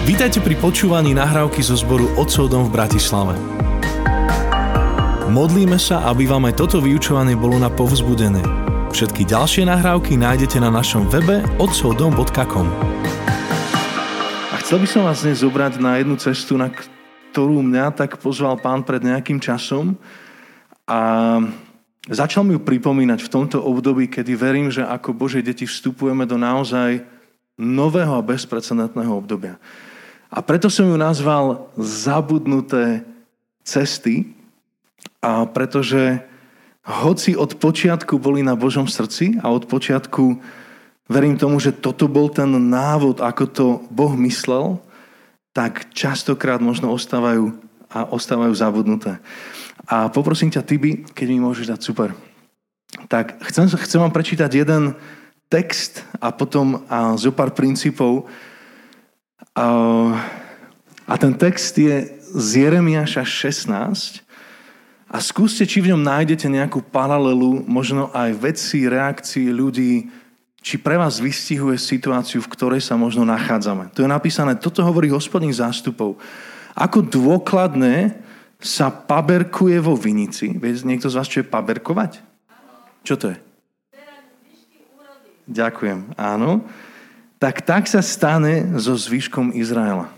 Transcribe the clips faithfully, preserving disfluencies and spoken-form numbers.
Vítajte pri počúvaní nahrávky zo zboru Otcov dom v Bratislave. Modlíme sa, aby vám aj toto vyučovanie bolo na povzbudenie. Všetky ďalšie nahrávky nájdete na našom webe otcov dom bodka com. A chcel by som vás dnes zobrať na jednu cestu, na ktorú mňa tak pozval Pán pred nejakým časom a začal mi ju pripomínať v tomto období, kedy verím, že ako Božie deti vstupujeme do naozaj nového a bezprecedentného obdobia. A preto som ju nazval Zabudnuté cesty, a pretože hoci od počiatku boli na Božom srdci a od počiatku verím tomu, že toto bol ten návod, ako to Boh myslel, tak častokrát možno ostávajú a ostávajú zabudnuté. A poprosím ťa, Tibi, keď mi môžeš dať super. Tak chcem, chcem vám prečítať jeden text a potom a zo pár princípov. A, a ten text je z Jeremiáša šestnásť a skúste, či v ňom nájdete nejakú paralelu, možno aj veci, reakcií ľudí, či pre vás vystihuje situáciu, v ktorej sa možno nachádzame. To je napísané, toto hovorí Hospodin zástupov. Ako dôkladne sa paberkuje vo vinici. Viete, niekto z vás, čo je paberkovať? Čo to je? Ďakujem, áno. Tak tak sa stane so zvyškom Izraela.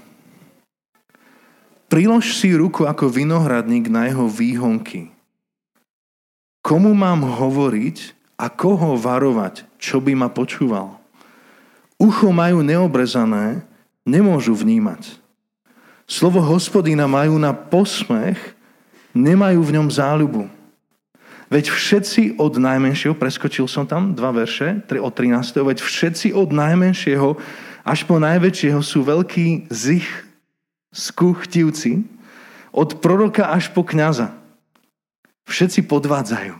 Prilož si ruku ako vinohradník na jeho výhonky. Komu mám hovoriť a koho varovať, čo by ma počúval? Ucho majú neobrezané, nemôžu vnímať. Slovo Hospodina majú na posmech, nemajú v ňom záľubu. Veď všetci od najmenšieho, preskočil som tam dva verše, od trinásteho veď všetci od najmenšieho až po najväčšieho sú veľkí zich skuchtivci, od proroka až po kňaza. Všetci podvádzajú.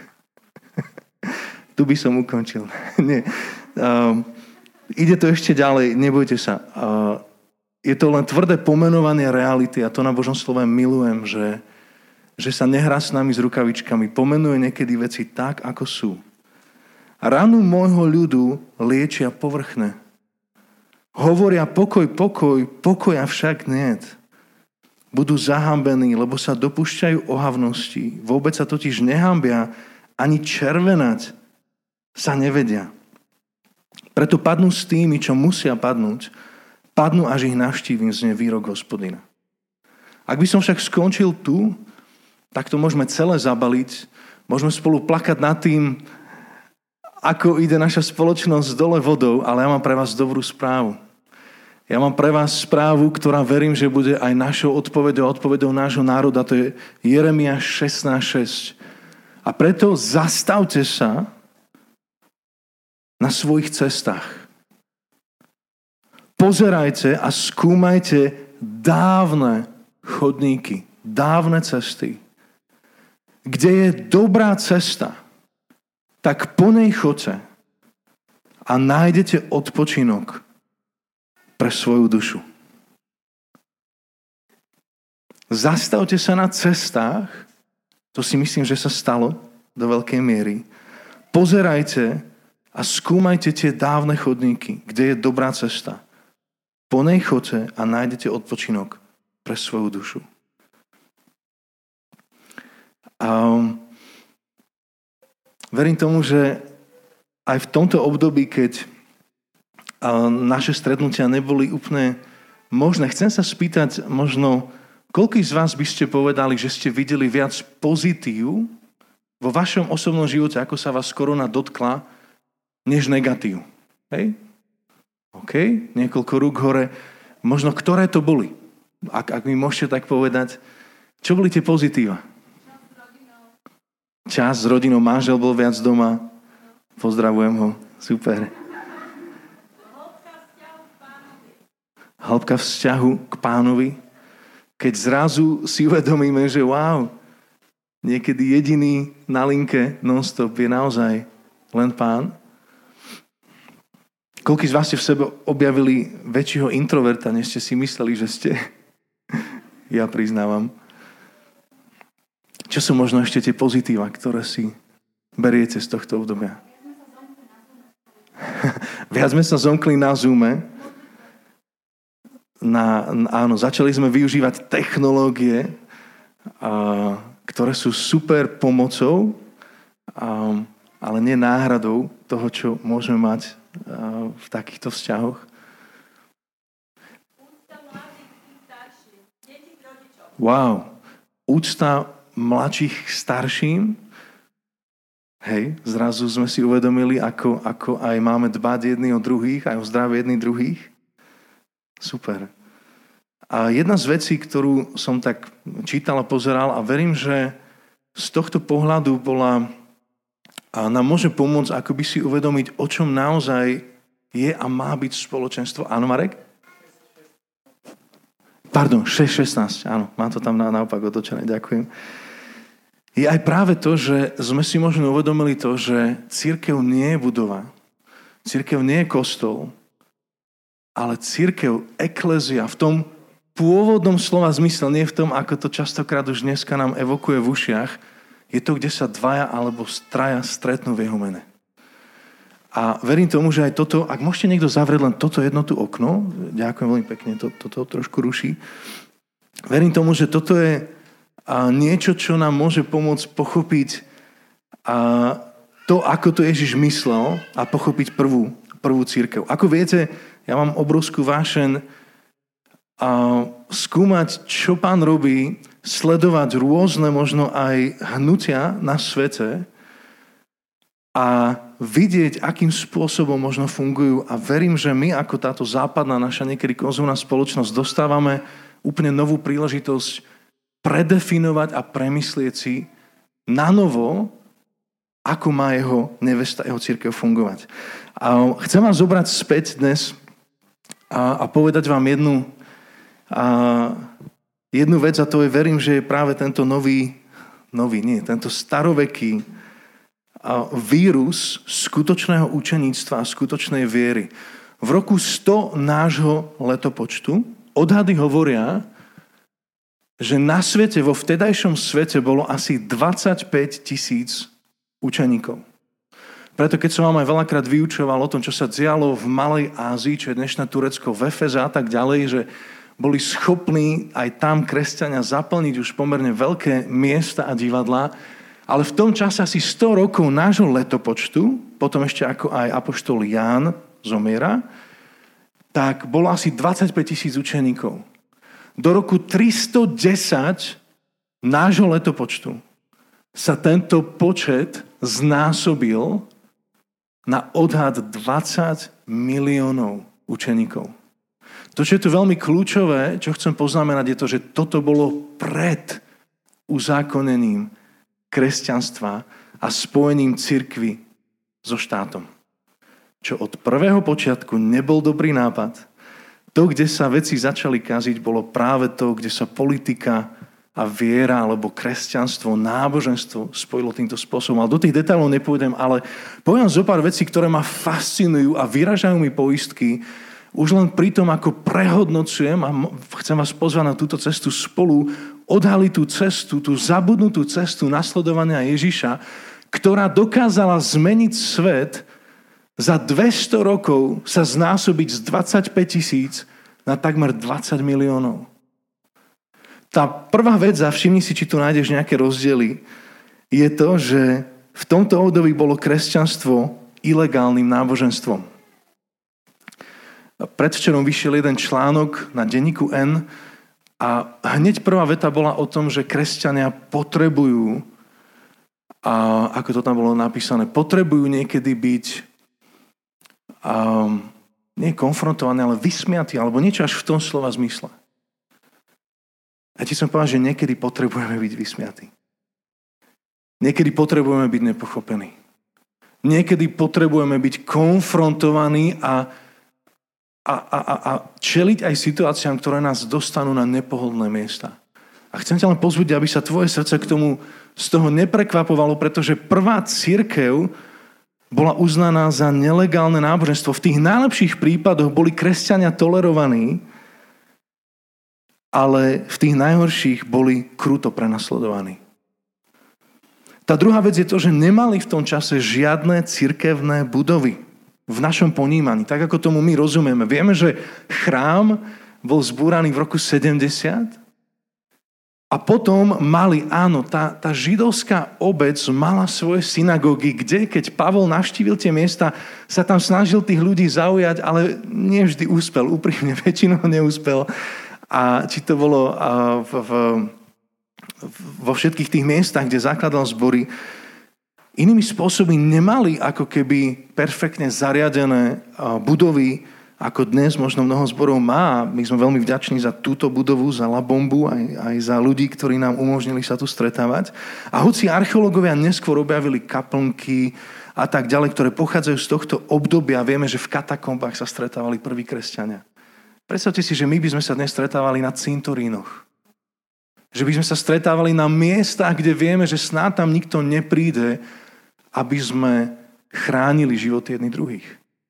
Tu by som ukončil. Nie. Uh, ide to ešte ďalej, nebojte sa. Uh, je to len tvrdé pomenovanie reality a to na Božom slove milujem, že, že sa nehrá s nami s rukavičkami. Pomenuje niekedy veci tak, ako sú. Ranu môjho ľudu liečia povrchne. Hovoria pokoj, pokoj, pokoja však niet. Budú zahambení, lebo sa dopúšťajú ohavnosti. Vôbec sa totiž nehambia, ani červenať sa nevedia. Preto padnú s tými, čo musia padnúť, padnú, až ich navštívim, znie výrok Hospodina. Ak by som však skončil tu, tak to môžeme celé zabaliť, môžeme spolu plakať nad tým, ako ide naša spoločnosť dole vodou, ale ja mám pre vás dobrú správu. Ja mám pre vás správu, ktorá verím, že bude aj našou odpoveďou, odpoveďou nášho národa. To je Jeremiáš šestnásť šesť. A preto zastavte sa na svojich cestách. Pozerajte a skúmajte dávne chodníky, dávne cesty. Kde je dobrá cesta, tak po nej choďte a nájdete odpočinok pre svoju dušu. Zastavte sa na cestách, to si myslím, že sa stalo do veľkej miery. Pozerajte a skúmajte tie dávne chodníky, kde je dobrá cesta. Po nej choďte a nájdete odpočinok pre svoju dušu. A verím tomu, že aj v tomto období, keď naše stretnutia neboli úplne možné, chcem sa spýtať možno, koľký z vás by ste povedali, že ste videli viac pozitív vo vašom osobnom živote, ako sa vás korona dotkla, než negatív. Hej? OK? Niekoľko rúk hore. Možno ktoré to boli? Ak, ak mi môžete tak povedať, čo boli tie pozitíva? Čas s rodinou, manžel bol viac doma. Pozdravujem ho. Super. Hĺbka vzťahu k Pánovi. Keď zrazu si uvedomíme, že wow, niekedy jediný na linke non-stop je naozaj len Pán. Koľký z vás ste v sebe objavili väčšieho introverta, než ste si mysleli, že ste? Ja priznávam. Čo sú možno ešte tie pozitíva, ktoré si beriete z tohto obdobia? Viac sme sa zomkli na Zoome. na, áno, začali sme využívať technológie, a, ktoré sú super pomocou, a, ale nie náhradou toho, čo môžeme mať a, v takýchto vzťahoch. Wow. Úcta mladších k starším. Hej, zrazu sme si uvedomili, ako, ako aj máme dbať jedni o druhých, aj o zdravie jedných druhých. Super. A jedna z vecí, ktorú som tak čítal a pozeral a verím, že z tohto pohľadu bola a nám môže pomôcť akoby si uvedomiť, o čom naozaj je a má byť spoločenstvo. Áno, Marek? Pardon, šesť šestnásť, áno, mám to tam na, naopak otočené, ďakujem. Je aj práve to, že sme si možno uvedomili to, že cirkev nie je budova, cirkev nie je kostol, ale cirkev, eklezia v tom pôvodnom slova zmysle, nie v tom, ako to častokrát už dneska nám evokuje v ušiach, je to, kde sa dvaja alebo traja stretnú v jeho mene. A verím tomu, že aj toto, ak môžete niekto zavrieť len toto jedno tu okno, ďakujem veľmi pekne, to, toto trošku ruší. Verím tomu, že toto je a niečo, čo nám môže pomôcť pochopiť a to, ako to Ježiš myslel a pochopiť prvú, prvú cirkev. Ako viete, ja mám obrovskú vášeň a skúmať, čo Pán robí, sledovať rôzne možno aj hnutia na svete a vidieť, akým spôsobom možno fungujú. A verím, že my, ako táto západná naša niekedy konzumná spoločnosť, dostávame úplne novú príležitosť predefinovať a premyslieť si na novo, ako má jeho nevesta, jeho cirkev fungovať. A chcem vás zobrať späť dnes a, a povedať vám jednu, a, jednu vec, a to je, verím, že je práve tento nový, nový nie, tento staroveký a, vírus skutočného učeníctva a skutočnej viery. V roku sto nášho letopočtu odhady hovoria, že na svete, vo vtedajšom svete bolo asi dvadsaťpäť tisíc učeníkov. Preto keď som vám aj veľakrát vyučoval o tom, čo sa dialo v Malej Ázii, čo je dnešné Turecko, v Efeze a tak ďalej, že boli schopní aj tam kresťania zaplniť už pomerne veľké miesta a divadlá, ale v tom čase asi sto rokov nášho letopočtu, potom ešte ako aj apoštol Ján zomiera, tak bolo asi dvadsaťpäť tisíc učeníkov. Do roku tristodesať nášho letopočtu sa tento počet znásobil na odhad dvadsať miliónov učeníkov. To, čo je tu veľmi kľúčové, čo chcem poznamenať, je to, že toto bolo pred uzákonením kresťanstva a spojením cirkvi so štátom. Čo od prvého počiatku nebol dobrý nápad. To, kde sa veci začali kaziť, bolo práve to, kde sa politika a viera, alebo kresťanstvo, náboženstvo spojilo týmto spôsobom. Ale do tých detailov nepôjdem, ale poviem zo pár vecí, ktoré ma fascinujú a vyražajú mi poistky, už len pri tom, ako prehodnocujem, a chcem vás pozvať na túto cestu spolu, odhaliť tú cestu, tú zabudnutú cestu nasledovania Ježiša, ktorá dokázala zmeniť svet. Za dvesto rokov sa znásobiť z dvadsaťpäť tisíc na takmer dvadsať miliónov. Tá prvá vec, a všimni si, či tu nájdeš nejaké rozdiely, je to, že v tomto období bolo kresťanstvo ilegálnym náboženstvom. Predvčerom vyšiel jeden článok na denníku N a hneď prvá veta bola o tom, že kresťania potrebujú, a ako to tam bolo napísané, potrebujú niekedy byť Um, nie konfrontovaný, ale vysmiatý, alebo niečo až v tom slova zmysle. Ja ti som povedal, že niekedy potrebujeme byť vysmiatí. Niekedy potrebujeme byť nepochopení. Niekedy potrebujeme byť konfrontovaní a, a, a, a, a čeliť aj situáciám, ktoré nás dostanú na nepohodlné miesta. A chcem ťa len pozbudiť, aby sa tvoje srdce k tomu z toho neprekvapovalo, pretože prvá cirkev bola uznaná za nelegálne náboženstvo. V tých najlepších prípadoch boli kresťania tolerovaní, ale v tých najhorších boli kruto prenasledovaní. Tá druhá vec je to, že nemali v tom čase žiadne cirkevné budovy v našom ponímaní, tak ako tomu my rozumieme. Vieme, že chrám bol zbúraný v roku sedemdesiat. A potom mali, áno, tá, tá židovská obec mala svoje synagógy, kde, keď Pavol navštívil tie miesta, sa tam snažil tých ľudí zaujať, ale nie vždy úspel, úprimne, väčšinou neúspel. A či to bolo v, v, vo všetkých tých miestach, kde zakladal zbory, inými spôsobmi nemali ako keby perfektne zariadené budovy, ako dnes možno mnoho zborov má. My sme veľmi vďační za túto budovu, za La Bombu, aj, aj za ľudí, ktorí nám umožnili sa tu stretávať. A hoci archeológovia neskôr objavili kaplnky a tak ďalej, ktoré pochádzajú z tohto obdobia, vieme, že v katakombách sa stretávali prví kresťania. Predstavte si, že my by sme sa dnes stretávali na cintorínoch. Že by sme sa stretávali na miestach, kde vieme, že snáď tam nikto nepríde, aby sme chránili životy jedných druhých.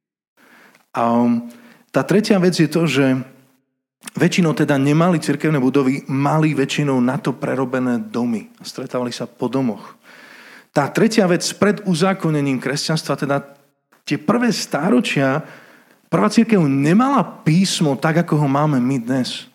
A tá tretia vec je to, že väčšinou teda nemali cirkevné budovy, mali väčšinou na to prerobené domy. Stretávali sa po domoch. Tá tretia vec pred uzákonením kresťanstva, teda tie prvé stáročia, prvá cirkev nemala písmo tak, ako ho máme my dnes.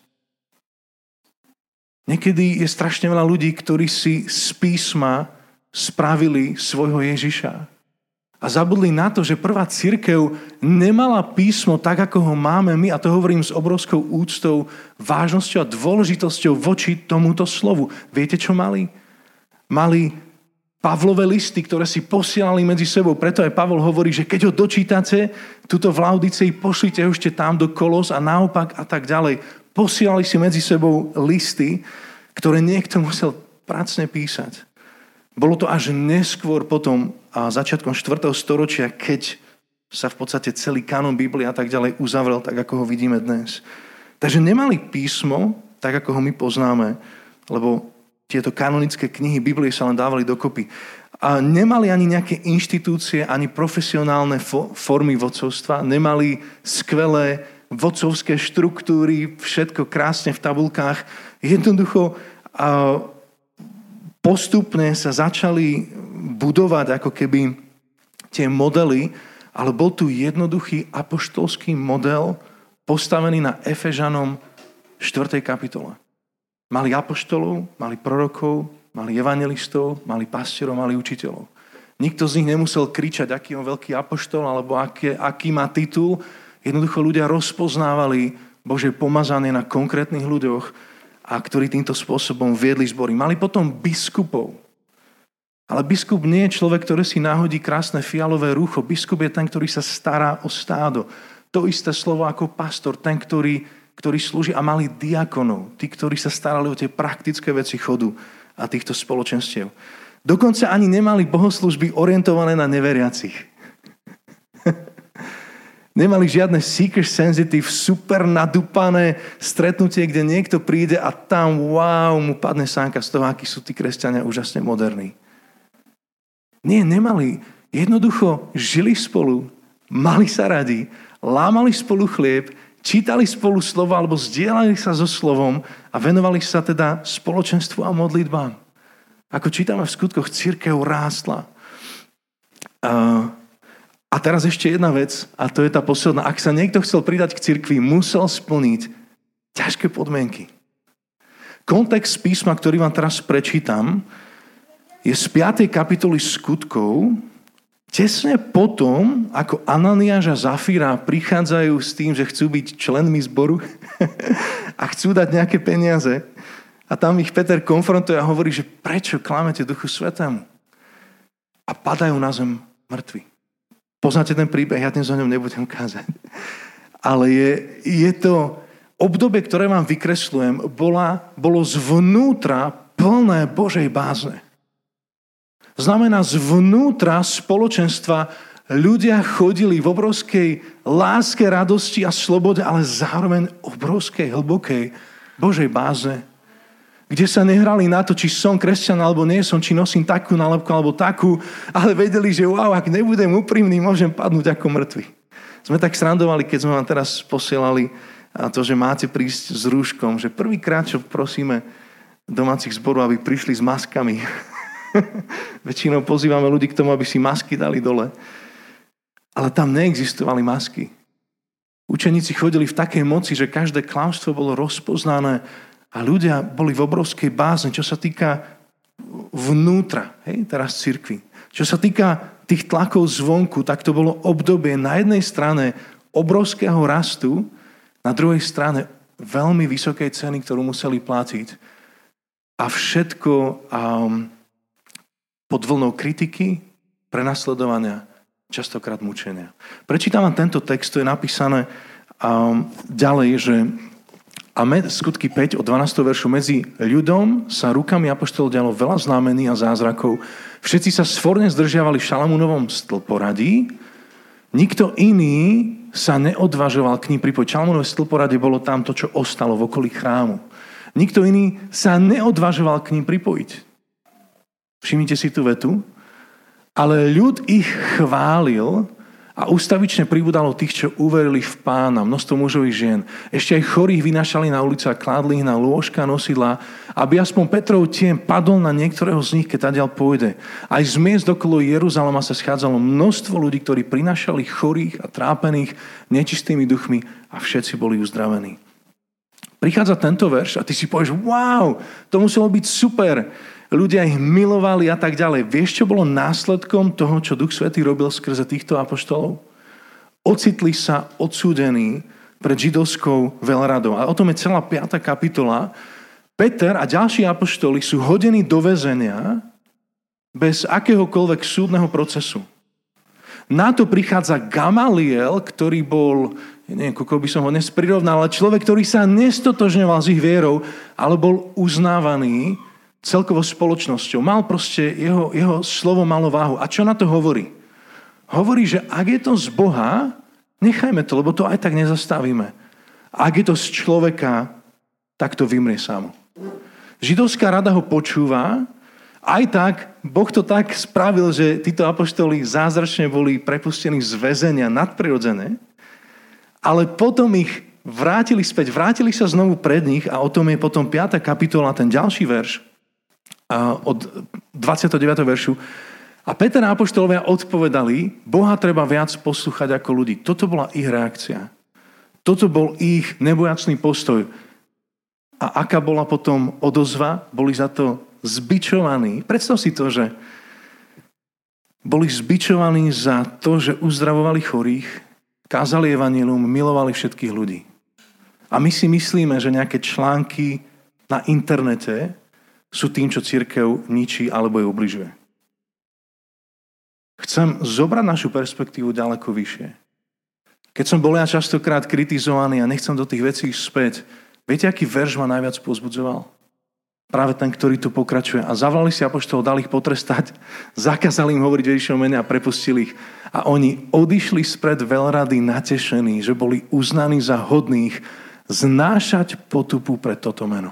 Niekedy je strašne veľa ľudí, ktorí si z písma spravili svojho Ježiša. A zabudli na to, že prvá cirkev nemala písmo tak, ako ho máme my, a to hovorím s obrovskou úctou, vážnosťou a dôležitosťou voči tomuto slovu. Viete, čo mali? Mali Pavlové listy, ktoré si posielali medzi sebou. Preto aj Pavol hovorí, že keď ho dočítate, tuto v Laodicei, pošlite ho ešte tam do Kolos a naopak a tak ďalej. Posielali si medzi sebou listy, ktoré niekto musel pracne písať. Bolo to až neskôr potom a začiatkom štvrtého storočia, keď sa v podstate celý kanon Biblie a tak ďalej uzavrel, tak ako ho vidíme dnes. Takže nemali písmo, tak ako ho my poznáme, lebo tieto kanonické knihy Biblie sa len dávali dokopy. A nemali ani nejaké inštitúcie, ani profesionálne fo- formy vodcovstva, nemali skvelé vodcovské štruktúry, všetko krásne v tabulkách. Jednoducho a postupne sa začali budovať ako keby tie modely, ale bol tu jednoduchý apoštolský model postavený na Efežanom štvrtej kapitole. Mali apoštolov, mali prorokov, mali evangelistov, mali pastierov, mali učiteľov. Nikto z nich nemusel kričať, aký je veľký apoštol alebo aký, aký má titul. Jednoducho ľudia rozpoznávali Božie pomazanie na konkrétnych ľuďoch, a ktorí týmto spôsobom viedli zbory. Mali potom biskupov. Ale biskup nie je človek, ktorý si náhodí krásne fialové rúcho. Biskup je ten, ktorý sa stará o stádo. To isté slovo ako pastor, ten, ktorý, ktorý slúži, a mali diakonov. Tí, ktorí sa starali o tie praktické veci chodu a týchto spoločenstiev. Dokonca ani nemali bohoslúžby orientované na neveriacich. Nemali žiadne seeker sensitive, super nadúpané stretnutie, kde niekto príde a tam, wow, mu padne sánka z toho, akí sú tí kresťania úžasne moderní. Nie, nemali. Jednoducho žili spolu, mali sa radi, lámali spolu chlieb, čítali spolu slovo alebo zdieľali sa so slovom a venovali sa teda spoločenstvu a modlitbám. Ako čítame v skutkoch, cirkev rástla. Uh, A teraz ešte jedna vec, a to je tá posledná. Ak sa niekto chcel pridať k cirkvi, musel splniť ťažké podmienky. Kontext písma, ktorý vám teraz prečítam, je z piatej kapitoly skutkov, tesne potom, ako Ananiáš a Zafira prichádzajú s tým, že chcú byť členmi zboru a chcú dať nejaké peniaze. A tam ich Peter konfrontuje a hovorí, že prečo klamete Duchu Svätému? A padajú na zem mŕtvi. Poznáte ten príbeh, ja dnes o ňom nebudem kázať. Ale je, je to obdobie, ktoré vám vykresľujem, bola, bolo zvnútra plné Božej bázne. Znamená, zvnútra spoločenstva ľudia chodili v obrovskej láske, radosti a slobode, ale zároveň obrovskej, hlbokej Božej bázne, kde sa nehrali na to, či som kresťan alebo nie som, či nosím takú nálepku alebo takú, ale vedeli, že wow, ak nebudem úprimný, môžem padnúť ako mŕtvy. Sme tak srandovali, keď sme vám teraz posielali to, že máte prísť s rúškom, že prvýkrát, čo prosíme domácich zborov, aby prišli s maskami. Väčšinou pozývame ľudí k tomu, aby si masky dali dole. Ale tam neexistovali masky. Učeníci chodili v takej moci, že každé klamstvo bolo rozpoznané a ľudia boli v obrovskej bázni, čo sa týka vnútra, hej, teraz cirkvi. Čo sa týka tých tlakov zvonku, tak to bolo obdobie na jednej strane obrovského rastu, na druhej strane veľmi vysokej ceny, ktorú museli platiť. A všetko um, pod vlnou kritiky, prenasledovania, častokrát mučenia. Prečítam vám tento text, to je napísané um, ďalej, že a med, skutky päť od dvanásteho veršu medzi ľudom sa rukami apoštolov dialo veľa znamení a zázrakov. Všetci sa svorne zdržiavali v Šalamúnovom stĺporadí. Nikto iný sa neodvažoval k ním pripojiť. Šalamúnové stĺporadie bolo tam to, čo ostalo v okolí chrámu. Nikto iný sa neodvažoval k ním pripojiť. Všimnite si tú vetu. Ale ľud ich chválil a ústavične pribudalo tých, čo uverili v Pána, množstvo mužov i žien. Ešte aj chorých vynášali na ulicu a kládli ich na lôžka, nosidlá, aby aspoň Petrov tien padol na niektorého z nich, keď tadiaľ pôjde. Aj z miest okolo Jeruzalema sa schádzalo množstvo ľudí, ktorí prinášali chorých a trápených nečistými duchmi a všetci boli uzdravení. Prichádza tento verš a ty si povieš, wow, to muselo byť super. Ľudia ich milovali a tak ďalej. Vieš, čo bolo následkom toho, čo Duch Svätý robil skrze týchto apoštolov? Ocitli sa odsúdení pred židovskou veľradou. A o tom je celá piata kapitola. Peter a ďalší apoštoli sú hodení do väzenia bez akéhokoľvek súdneho procesu. Na to prichádza Gamaliel, ktorý bol, neviem, koľko by som ho dnes prirovnal, ale človek, ktorý sa nestotožňoval s ich vierou, ale bol uznávaný celkovo spoločnosťou. Mal proste, jeho, jeho slovo malo váhu. A čo na to hovorí? Hovorí, že ak je to z Boha, nechajme to, lebo to aj tak nezastavíme. Ak je to z človeka, tak to vymrie samo. Židovská rada ho počúva, aj tak, Boh to tak spravil, že títo apoštoli zázračne boli prepustení z väzenia nadprirodzené, ale potom ich vrátili späť, vrátili sa znovu pred nich a o tom je potom piata kapitola, ten ďalší verš, od dvadsiateho deviateho veršu. A Peter a apoštolovia odpovedali, Boha treba viac poslúchať ako ľudí. Toto bola ich reakcia. Toto bol ich nebojacný postoj. A aká bola potom odozva? Boli za to zbičovaní. Predstav si to, že boli zbičovaní za to, že uzdravovali chorých, kázali evanjelium, milovali všetkých ľudí. A my si myslíme, že nejaké články na internete sú tým, čo cirkev ničí alebo ju ubližuje. Chcem zobrať našu perspektívu ďaleko vyššie. Keď som bol ja častokrát kritizovaný a nechcem do tých vecí späť, viete, aký verš ma najviac pozbudzoval? Práve ten, ktorý tu pokračuje. A zavolali si apoštolov, dali ich potrestať, zakázali im hovoriť Ježišovo mene a prepustili ich. A oni odišli spred veľrady natešení, že boli uznaní za hodných znášať potupu pre toto meno.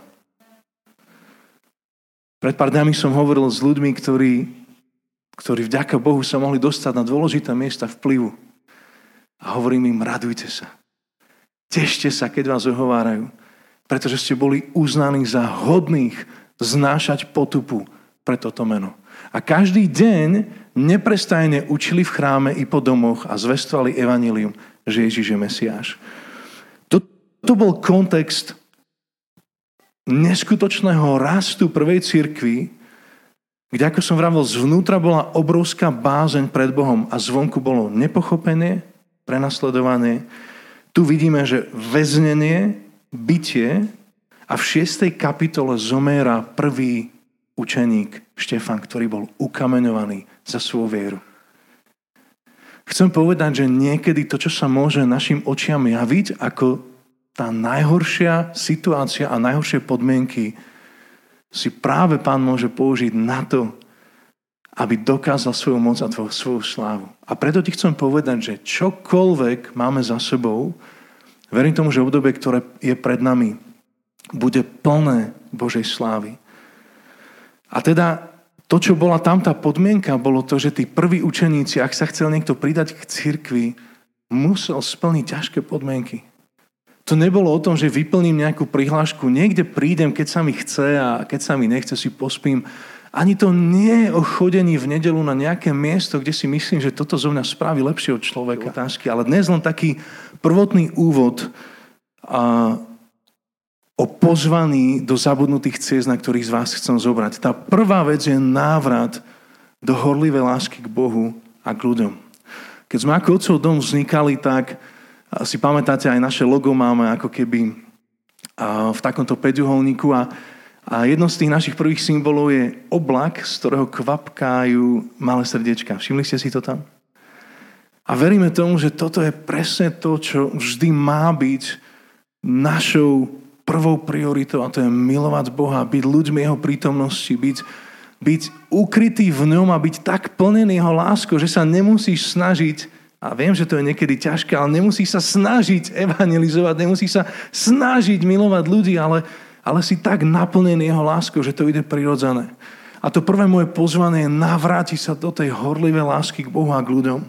Pred pár dňami som hovoril s ľuďmi, ktorí, ktorí vďaka Bohu sa mohli dostať na dôležité miesta vplyvu. A hovorím im, radujte sa. Tešte sa, keď vás ohovárajú, pretože ste boli uznaní za hodných znášať potupu pre toto meno. A každý deň neprestajne učili v chráme i po domoch a zvestovali evanjelium, že Ježiš je Mesiáš. To bol kontext neskutočného rastu prvej cirkvi, kde, ako som vravel, zvnútra bola obrovská bázeň pred Bohom a zvonku bolo nepochopenie, prenasledovanie. Tu vidíme, že väznenie, bytie a v šiestej kapitole zomiera prvý učeník Štefan, ktorý bol ukameňovaný za svoju vieru. Chcem povedať, že niekedy to, čo sa môže našim očiam javiť ako tá najhoršia situácia a najhoršie podmienky, si práve Pán môže použiť na to, aby dokázal svoju moc a svoju slávu. A preto ti chcem povedať, že čokoľvek máme za sebou, verím tomu, že obdobie, ktoré je pred nami, bude plné Božej slávy. A teda to, čo bola tam tá podmienka, bolo to, že tí prví učeníci, ak sa chcel niekto pridať k cirkvi, musel splniť ťažké podmienky. To nebolo o tom, že vyplním nejakú prihlášku, niekde prídem, keď sa mi chce a keď sa mi nechce, si pospím Ani to nie je o chodení v nedeľu na nejaké miesto, kde si myslím, že toto zo mňa spraví lepšieho človeka. Otázky, ale dnes len taký prvotný úvod a, o pozvaní do zabudnutých ciest, na ktorých z vás chcem zobrať. Tá prvá vec je návrat do horlivej lásky k Bohu a k ľuďom. Keď sme ako Otcov dom vznikali, tak si pamätáte, aj naše logo máme ako keby a, v takomto päťuholníku a A jedno z tých našich prvých symbolov je oblak, z ktorého kvapkajú malé srdiečka. Všimli ste si to tam? A veríme tomu, že toto je presne to, čo vždy má byť našou prvou prioritou, a to je milovať Boha, byť ľuďmi jeho prítomnosti, byť, byť ukrytý v ňom a byť tak plnený jeho láskou, že sa nemusíš snažiť, a viem, že to je niekedy ťažké, ale nemusíš sa snažiť evangelizovať, nemusíš sa snažiť milovať ľudí, ale ale si tak naplnený jeho láskou, že to ide prirodzené. A to prvé moje pozvanie je navrátiť sa do tej horlivej lásky k Bohu a k ľuďom.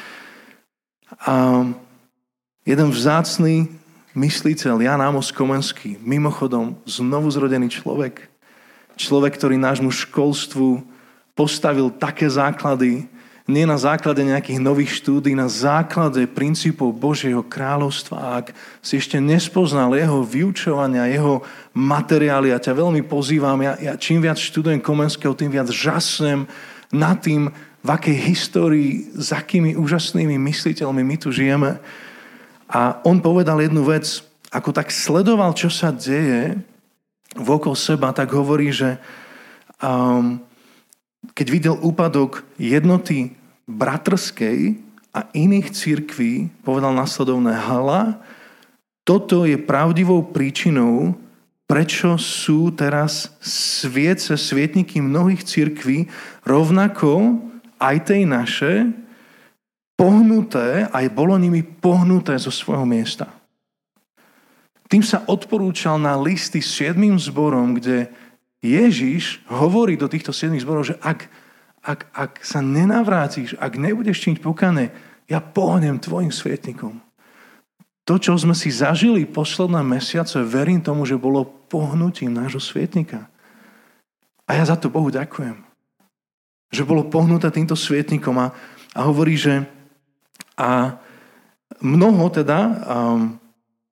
A jeden vzácny mysliteľ, Jan Amos Komenský, mimochodom znovu zrodený človek, človek, ktorý nášmu školstvu postavil také základy, nie na základe nejakých nových štúdí, na základe princípov Božieho kráľovstva. Ak si ešte nespoznal jeho vyučovania, jeho materiály, ja ťa veľmi pozývam, ja, ja čím viac študujem Komenského, tým viac žasnem nad tým, v akej histórii, s akými úžasnými mysliteľmi my tu žijeme. A on povedal jednu vec, ako tak sledoval, čo sa deje vokol seba, tak hovorí, že um, keď videl úpadok jednoty bratrskej a iných cirkví, povedal nasledovné: hala, toto je pravdivou príčinou, prečo sú teraz sviece, svietniky mnohých cirkví, rovnako aj tej naše, pohnuté, aj bolo nimi pohnuté zo svojho miesta. Tým sa odporúčal na listy siedmým zborom, kde Ježiš hovorí do týchto siedmých zborov, že ak, ak, ak sa nenavrátiš, ak nebudeš činiť pokánie, ja pohnem tvojim svietnikom. To, čo sme si zažili posledné mesiace, verím tomu, že bolo pohnutím nášho svietnika. A ja za to Bohu ďakujem. Že bolo pohnuté týmto svietnikom a, a hovorí, že a mnoho teda... Um,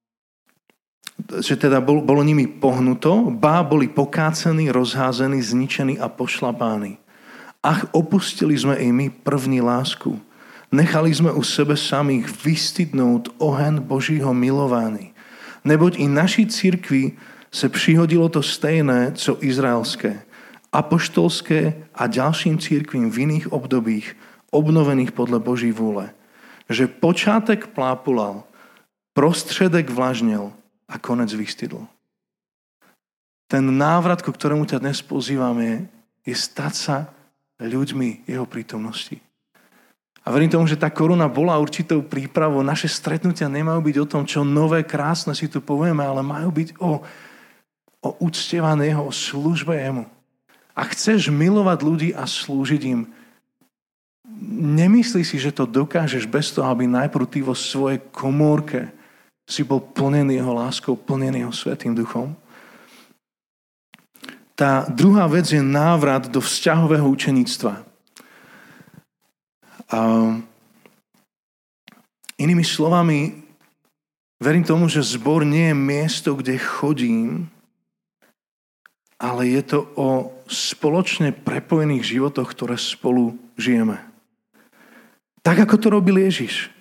že teda bol, bolo nimi pohnuto, bá boli pokácení, rozházení, zničení a pošlapáni. Ach, opustili sme i my první lásku. Nechali sme u sebe samých vystydnout oheň Božího milování. Neboť i naší církvi se přihodilo to stejné, co izraelské, apoštolské a ďalším církvím v iných obdobích, obnovených podle Boží vôle. Že počátek plápulal, prostředek vlažnil, a konec vystydl. Ten návrat, ku ktorému ťa dnes pozývam, je, je stať sa ľuďmi jeho prítomnosti. A verím tomu, že tá koruna bola určitou prípravou. Naše stretnutia nemajú byť o tom, čo nové, krásne si tu povieme, ale majú byť o, o uctievaní jeho, o službe jemu. A chceš milovať ľudí a slúžiť im, nemyslí si, že to dokážeš bez toho, aby najprv ty vo svojej komórke si bol plnený jeho láskou, plnený jeho Svätým Duchom. Tá druhá vec je návrat do vzťahového učeníctva. A inými slovami, verím tomu, že zbor nie je miesto, kde chodím, ale je to o spoločne prepojených životoch, ktoré spolu žijeme. Tak, ako to robil Ježiš.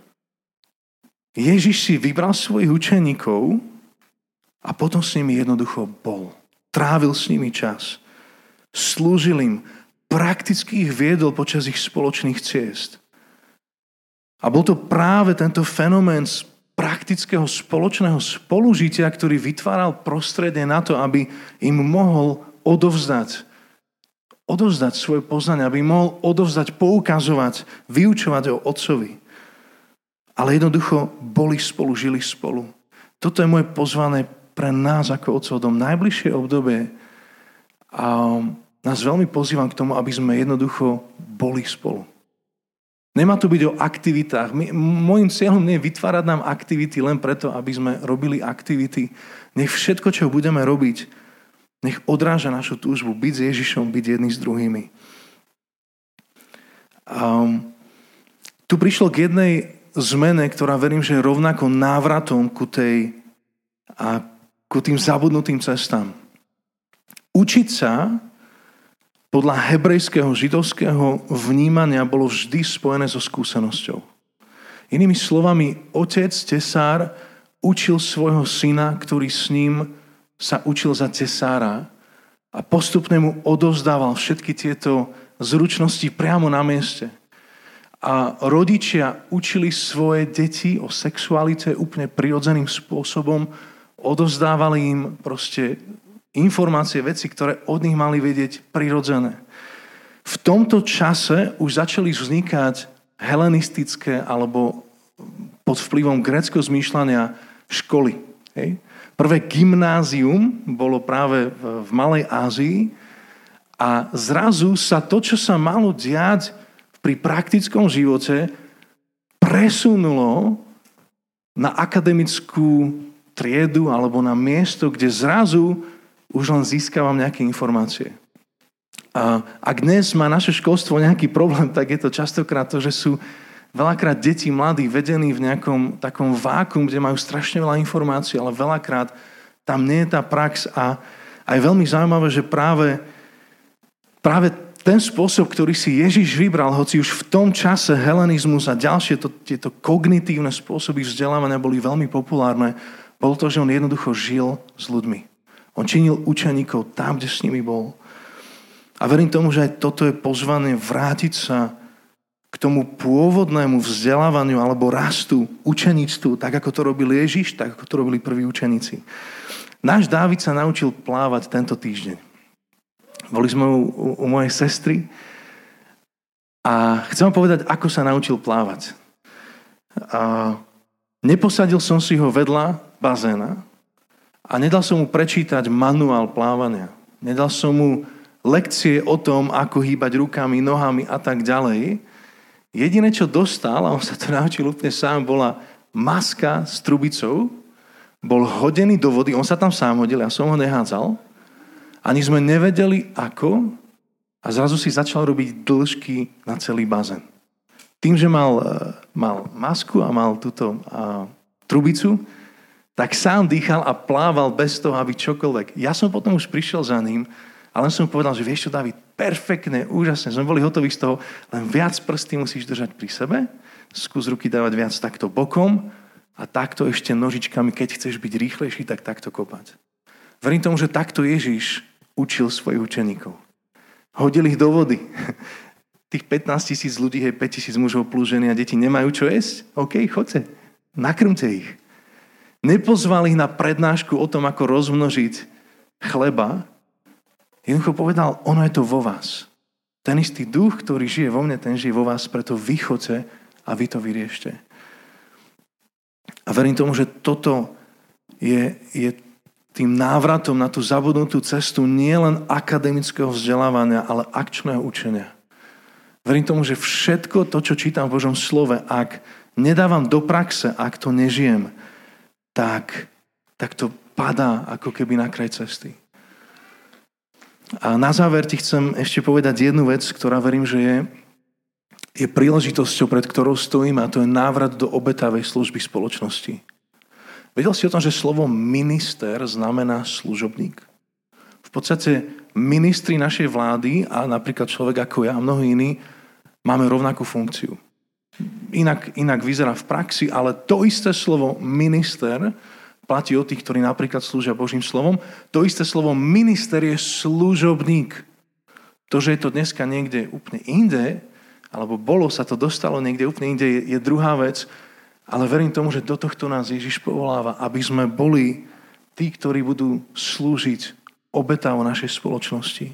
Ježiš si vybral svojich učeníkov a potom s nimi jednoducho bol. Trávil s nimi čas. Slúžil im. Prakticky ich viedol počas ich spoločných ciest. A bol to práve tento fenomén praktického spoločného spolužitia, ktorý vytváral prostredie na to, aby im mohol odovzdať, odovzdať svoje poznanie, aby im mohol odovzdať, poukazovať, vyučovať o Otcovi. Ale jednoducho boli spolu, žili spolu. Toto je moje pozvanie pre nás ako Otcov dom. Najbližšie obdobie a nás veľmi pozývam k tomu, aby sme jednoducho boli spolu. Nemá to byť o aktivitách. My, môjim cieľom nie je vytvárať nám aktivity len preto, aby sme robili aktivity. Nech všetko, čo budeme robiť, Nech odráža našu túžbu byť s Ježišom, byť jedný s druhými. Um, tu prišlo k jednej zmene, ktorá verím, že je rovnako návratom ku, tej, a ku tým zabudnutým cestám. Učiť sa podľa hebrejského, židovského vnímania bolo vždy spojené so skúsenosťou. Inými slovami, otec, tesár, učil svojho syna, ktorý s ním sa učil za tesára a postupne mu odovzdával všetky tieto zručnosti priamo na mieste. A rodičia učili svoje deti o sexualite úplne prirodzeným spôsobom, odovzdávali im proste informácie, veci, ktoré od nich mali vedieť prirodzené. V tomto čase už začali vznikať helenistické alebo pod vplyvom gréckeho zmýšľania školy. Hej? Prvé gymnázium bolo práve v, v Malej Ázii a zrazu sa to, čo sa malo diať pri praktickom živote, presunulo na akademickú triedu alebo na miesto, kde zrazu už len získavam nejaké informácie. A ak dnes má naše školstvo nejaký problém, tak je to častokrát to, že sú veľakrát deti mladí vedení v nejakom takom vákum, kde majú strašne veľa informácií, ale veľakrát tam nie je tá prax a, a je veľmi zaujímavé, že práve, práve ten spôsob, ktorý si Ježiš vybral, hoci už v tom čase helenizmus a ďalšie to, tieto kognitívne spôsoby vzdelávania boli veľmi populárne, bolo to, že on jednoducho žil s ľuďmi. On činil učeníkov tam, kde s nimi bol. A verím tomu, že aj toto je pozvanie vrátiť sa k tomu pôvodnému vzdelávaniu alebo rastu, učeníctvu, tak ako to robil Ježiš, tak ako to robili prví učeníci. Náš Dávid sa naučil plávať tento týždeň. Boli sme u, u, u mojej sestry a chcem vám povedať, ako sa naučil plávať. A neposadil som si ho vedľa bazéna a nedal som mu prečítať manuál plávania. Nedal som mu lekcie o tom, ako hýbať rukami, nohami a tak ďalej. Jediné, čo dostal, a on sa to naučil úplne sám, bola maska s trubicou, bol hodený do vody, on sa tam sám hodil, ja som ho nehádzal, ani sme nevedeli ako a zrazu si začal robiť dĺžky na celý bazén. Tým, že mal, mal masku a mal túto a, trubicu, tak sám dýchal a plával bez toho, aby čokoľvek. Ja som potom už prišiel za ním, ale som povedal, že vieš čo, David, perfektne, úžasne, sme boli hotoví z toho, len viac prsty musíš držať pri sebe, skús ruky dávať viac takto bokom a takto ešte nožičkami, keď chceš byť rýchlejší, tak takto kopať. Verím tomu, že takto Ježiš učil svojich učeníkov. Hodil ich do vody. Tých pätnásť tisíc ľudí, hej, päť tisíc mužov plus ženy a deti nemajú čo jesť? OK, chodte, nakrmte ich. Nepozval ich na prednášku o tom, ako rozmnožiť chleba. Jednoducho povedal, ono je to vo vás. Ten istý duch, ktorý žije vo mne, ten žije vo vás, preto vy chodte a vy to vyriešte. A verím tomu, že toto je, je tým návratom na tú zabudnutú cestu nielen akademického vzdelávania, ale akčného učenia. Verím tomu, že všetko to, čo čítam v Božom slove, ak nedávam do praxe, ak to nežijem, tak, tak to padá ako keby na kraj cesty. A na záver ti chcem ešte povedať jednu vec, ktorá verím, že je, je príležitosťou, pred ktorou stojím, a to je návrat do obetavej služby spoločnosti. Vedel si o tom, že slovo minister znamená služobník? V podstate ministri našej vlády a napríklad človek ako ja a mnohí iní máme rovnakú funkciu. Inak, inak vyzerá v praxi, ale to isté slovo minister platí o tých, ktorí napríklad slúžia Božím slovom. To isté slovo minister je služobník. To, že je to dneska niekde úplne inde, alebo bolo, sa to dostalo niekde úplne inde, je, je druhá vec. Ale verím tomu, že do tohto nás Ježiš povoláva, aby sme boli tí, ktorí budú slúžiť obetavo našej spoločnosti.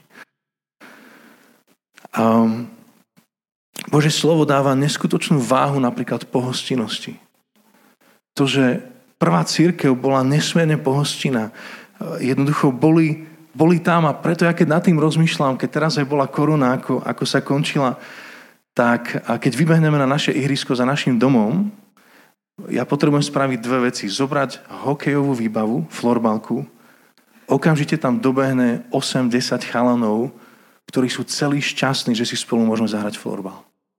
Um, Božie slovo dáva neskutočnú váhu napríklad pohostinnosti. To, že prvá cirkev bola nesmierne pohostinná. Jednoducho boli, boli tam a preto ja keď nad tým rozmýšľam, keď teraz aj bola korona, ako, ako sa končila, tak a keď vybehneme na naše ihrisko za našim domom, ja potrebujem spraviť dve veci. Zobrať hokejovú výbavu, florbalku, okamžite tam dobehne osem desať chalanov, ktorí sú celí šťastní, že si spolu môžeme zahrať florbal.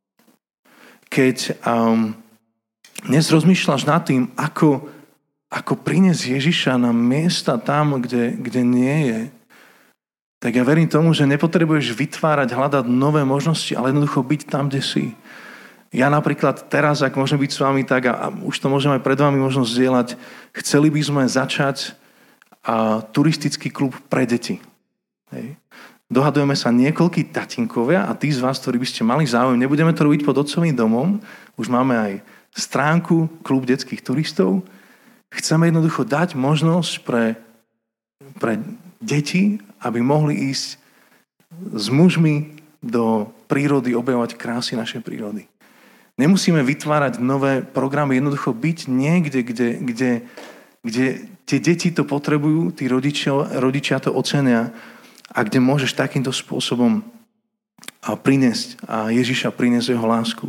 Keď um, dnes rozmýšľaš nad tým, ako, ako priniesť Ježiša na miesta tam, kde, kde nie je, tak ja verím tomu, že nepotrebuješ vytvárať, hľadať nové možnosti, ale jednoducho byť tam, kde si. Ja napríklad teraz, ak môžem byť s vami, tak a, a už to môžeme pred vami možno zdieľať, chceli by sme začať a, turistický klub pre deti. Hej. Dohadujeme sa niekoľkí tatinkovia a tí z vás, ktorí by ste mali záujem, nebudeme to robiť pod otcovým domom, už máme aj stránku Klub detských turistov. Chceme jednoducho dať možnosť pre, pre deti, aby mohli ísť s mužmi do prírody, objavovať krásy našej prírody. Nemusíme vytvárať nové programy, jednoducho byť niekde, kde, kde, kde tie deti to potrebujú, tí rodičia, rodičia to ocenia a kde môžeš takýmto spôsobom priniesť a Ježiša priniesť jeho lásku.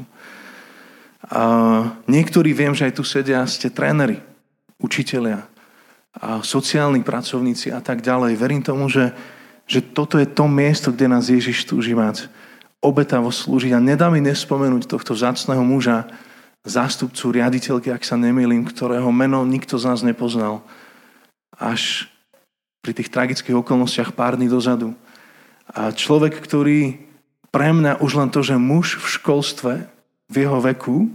A niektorí, viem, že aj tu sedia, ste tréneri, učitelia, a sociálni pracovníci a tak ďalej. Verím tomu, že, že toto je to miesto, kde nás Ježiš túži mať. Obetavo slúžiť. A nedá mi nespomenúť tohto vzácneho muža, zástupcu riaditeľky, ak sa nemýlim, ktorého meno nikto z nás nepoznal. Až pri tých tragických okolnostiach pár dní dozadu. A človek, ktorý pre mňa už len to, že muž v školstve v jeho veku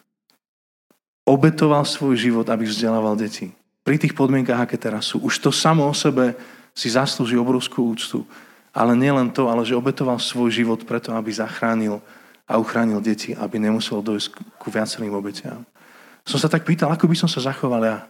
obetoval svoj život, aby vzdelával deti. Pri tých podmienkách, aké teraz sú. Už to samo o sebe si zaslúži obrovskú úctu. Ale nielen to, ale že obetoval svoj život preto, aby zachránil a uchránil deti, aby nemusel dojsť ku viacerým obetiam. Som sa tak pýtal, ako by som sa zachoval ja.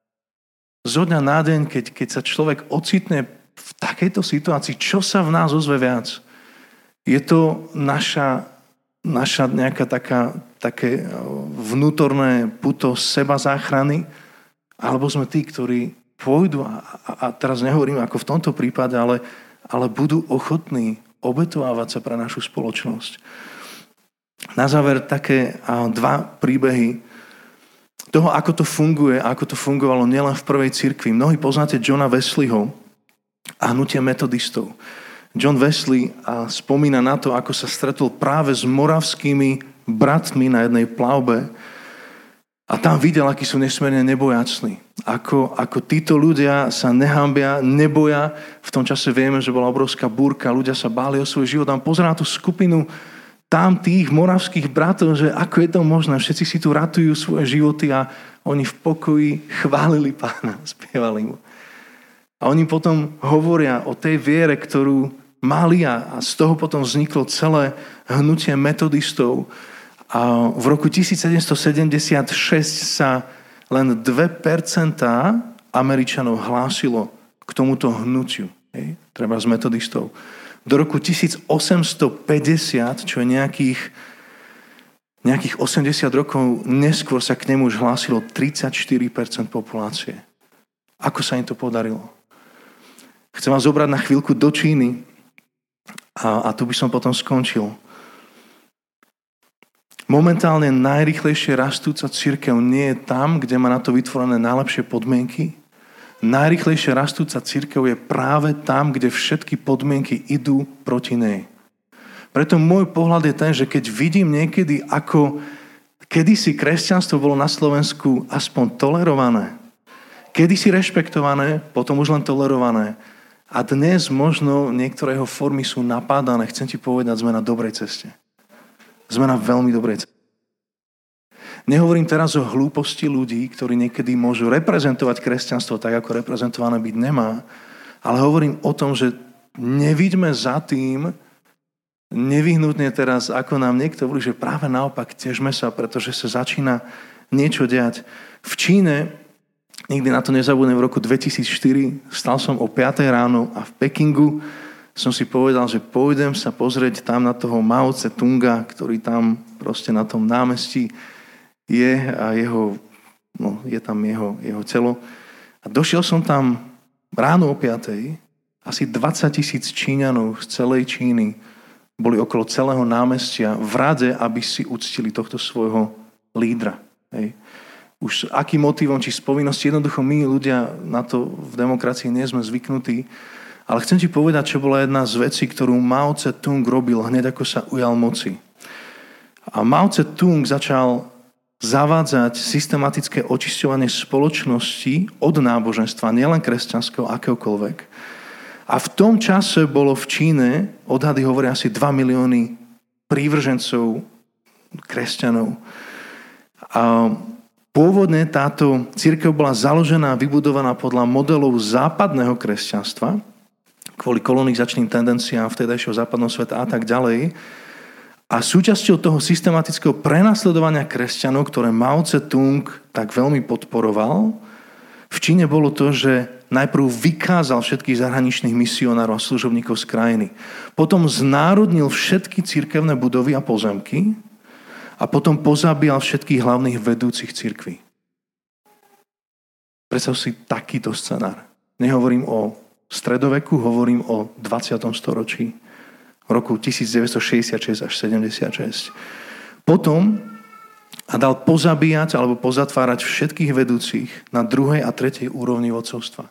Zo dňa na deň, keď, keď sa človek ocitne v takejto situácii, čo sa v nás ozve viac? Je to naša, naša nejaká taká, také vnútorné puto seba záchrany, alebo sme tí, ktorí pôjdu, a, a, a teraz nehovorím ako v tomto prípade, ale ale budú ochotní obetovávať sa pre našu spoločnosť. Na záver také dva príbehy toho, ako to funguje, ako to fungovalo nielen v prvej cirkvi. Mnohí poznáte Johna Wesleyho a hnutie metodistov. John Wesley spomína na to, ako sa stretol práve s moravskými bratmi na jednej plavbe a tam videl, akí sú nesmierne nebojácni. Ako, ako títo ľudia sa nehambia, neboja. V tom čase vieme, že bola obrovská búrka, ľudia sa báli o svoj život. Tam pozerá tú skupinu tam tých moravských bratov, že ako je to možné. Všetci si tu ratujú svoje životy a oni v pokoji chválili Pána, spievali mu. A oni potom hovoria o tej viere, ktorú mali a z toho potom vzniklo celé hnutie metodistov. A v roku tisícsedemstosedemdesiatšesť sa len dve percentá Američanov hlásilo k tomuto hnutiu. Hej, treba z metodistov. Do roku tisícosemstopäťdesiat, čo je nejakých, nejakých osemdesiat rokov neskôr, sa k nemu už hlásilo tridsaťštyri percent populácie. Ako sa im to podarilo? Chcem vás zobrať na chvíľku do Číny a, a tu by som potom skončil. Momentálne najrýchlejšie rastúca cirkev nie je tam, kde má na to vytvorené najlepšie podmienky. Najrýchlejšie rastúca cirkev je práve tam, kde všetky podmienky idú proti nej. Preto môj pohľad je ten, že keď vidím niekedy, ako kedysi kresťanstvo bolo na Slovensku aspoň tolerované, kedysi rešpektované, potom už len tolerované, a dnes možno niektoré jeho formy sú napádané, chcem ti povedať, sme na dobrej ceste. Sme na veľmi dobrej ceste. Nehovorím teraz o hlúposti ľudí, ktorí niekedy môžu reprezentovať kresťanstvo tak, ako reprezentované byť nemá, ale hovorím o tom, že nevidíme za tým nevyhnutne teraz, ako nám niekto hovorí, že práve naopak težme sa, pretože sa začína niečo diať. V Číne, nikdy na to nezabudnem, v roku dvetisícštyri stal som o piatej ráno a v Pekingu som si povedal, že pôjdem sa pozrieť tam na toho Mao Tse-tunga, ktorý tam proste na tom námestí je a jeho, no, je tam jeho, jeho telo. A došiel som tam ráno o piatej, asi dvadsať tisíc Číňanov z celej Číny boli okolo celého námestia v rade, aby si uctili tohto svojho lídra. Hej. už s akým motivom, či z povinnosti. Jednoducho my ľudia na to v demokracii nie sme zvyknutí. Ale chcem ti povedať, čo bola jedna z vecí, ktorú Mao Tse-tung robil hneď ako sa ujal moci. A Mao Tse-tung začal zavádzať systematické očisťovanie spoločnosti od náboženstva, nielen kresťanského, akéhokoľvek. A v tom čase bolo v Číne, odhady hovoria asi dva milióny prívržencov kresťanov. A pôvodne táto cirkev bola založená a vybudovaná podľa modelov západného kresťanstva, kvôli kolonizačným tendenciám vtedajšieho západného sveta a tak ďalej. A súčasťou toho systematického prenasledovania kresťanov, ktoré Mao Tse-tung tak veľmi podporoval, v Číne bolo to, že najprv vykázal všetkých zahraničných misionárov a služobníkov z krajiny. Potom znárodnil všetky cirkevné budovy a pozemky a potom pozabíjal všetkých hlavných vedúcich cirkví. Predstav si takýto scenár. Nehovorím o stredoveku, hovorím o dvadsiatom storočí. V roku devätnásťstošesťdesiatšesť až sedemdesiatšesť. Potom a dal pozabíjať alebo pozatvárať všetkých vedúcich na druhej a tretej úrovni vodcovstva.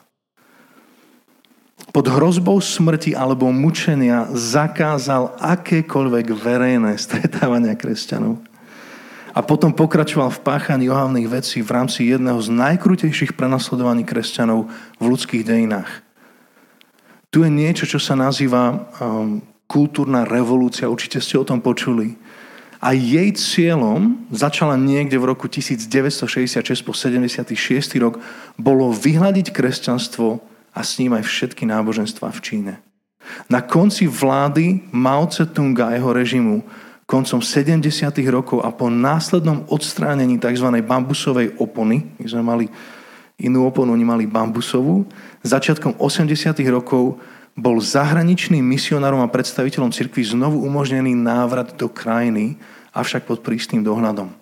Pod hrozbou smrti alebo mučenia zakázal akékoľvek verejné stretávania kresťanov. A potom pokračoval v páchaní ohavných vecí v rámci jedného z najkrutejších prenasledovaní kresťanov v ľudských dejinách. Tu je niečo, čo sa nazýva um, kultúrna revolúcia, určite ste o tom počuli. A jej cieľom, začala niekde v roku devätnásťstošesťdesiatšesť po sedemdesiaty šiesty rok, bolo vyhľadiť kresťanstvo a s ním aj všetky náboženstvá v Číne. Na konci vlády Mao Tse-tunga a jeho režimu, koncom sedemdesiatych rokov a po následnom odstránení tzv. Bambusovej opony, my sme mali inú oponu, oni mali bambusovú, začiatkom osemdesiatych rokov bol zahraničným misionárom a predstaviteľom cirkvi znovu umožnený návrat do krajiny, avšak pod prísnym dohľadom.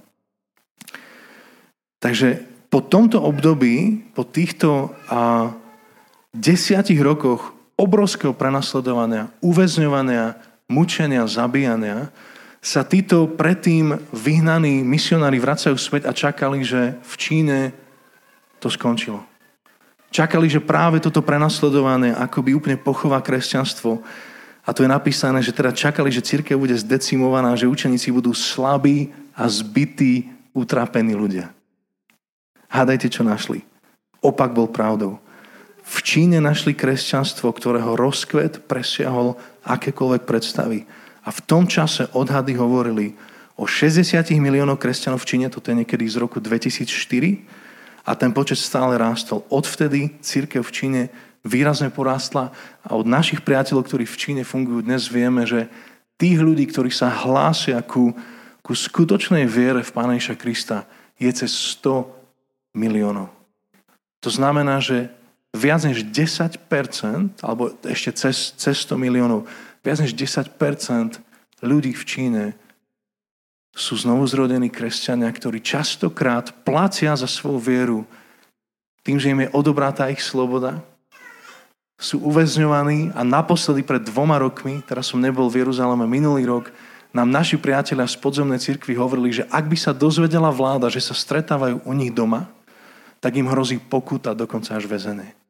Takže po tomto období, po týchto a, desiatich rokoch obrovského prenasledovania, uväzňovania, mučenia, zabíjania, sa títo predtým vyhnaní misionári vracajú späť a čakali, že v Číne to skončilo. Čakali, že práve toto prenasledovanie akoby úplne pochová kresťanstvo. A tu je napísané, že teda čakali, že cirkev bude zdecimovaná, že učeníci budú slabí a zbití, utrápení ľudia. Hádajte, čo našli. Opak bol pravdou. V Číne našli kresťanstvo, ktorého rozkvet presiahol akékoľvek predstavy. A v tom čase odhady hovorili o šesťdesiat miliónov kresťanov v Číne, toto je niekedy z roku dvetisícštyri, a ten počet stále rástol. Odvtedy cirkev v Číne výrazne porástla a od našich priateľov, ktorí v Číne fungujú dnes, vieme, že tých ľudí, ktorí sa hlásia ku, ku skutočnej viere v Pána Ježiša Krista, je cez sto miliónov. To znamená, že viac než desať percent, alebo ešte cez, cez sto miliónov, viac než desať percent ľudí v Číne sú znovuzrodení kresťania, ktorí častokrát platia za svoju vieru tým, že im je odobratá ich sloboda. Sú uväzňovaní a naposledy pred dvoma rokmi, teraz som nebol v Jeruzaleme minulý rok, nám naši priatelia z podzemnej cirkvi hovorili, že ak by sa dozvedela vláda, že sa stretávajú u nich doma, tak im hrozí pokuta, dokonca až väzenie.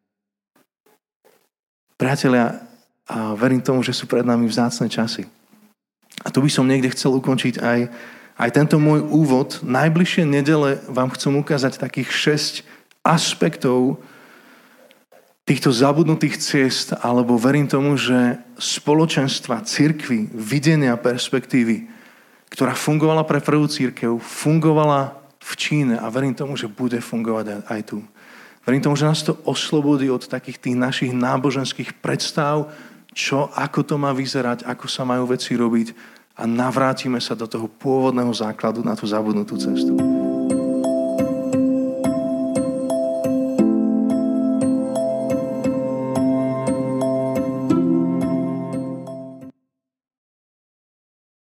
Priatelia, a verím tomu, že sú pred nami vzácne časy. A tu by som niekde chcel ukončiť aj Aj tento môj úvod. Najbližšie nedele vám chcem ukázať takých šesť aspektov týchto zabudnutých ciest, alebo verím tomu, že spoločenstva, cirkvi, videnia, perspektívy, ktorá fungovala pre prvú cirkev, fungovala v Číne a verím tomu, že bude fungovať aj tu. Verím tomu, že nás to oslobodí od takých tých našich náboženských predstav, čo, ako to má vyzerať, ako sa majú veci robiť, a navrátime sa do toho pôvodného základu na tú zabudnutú cestu.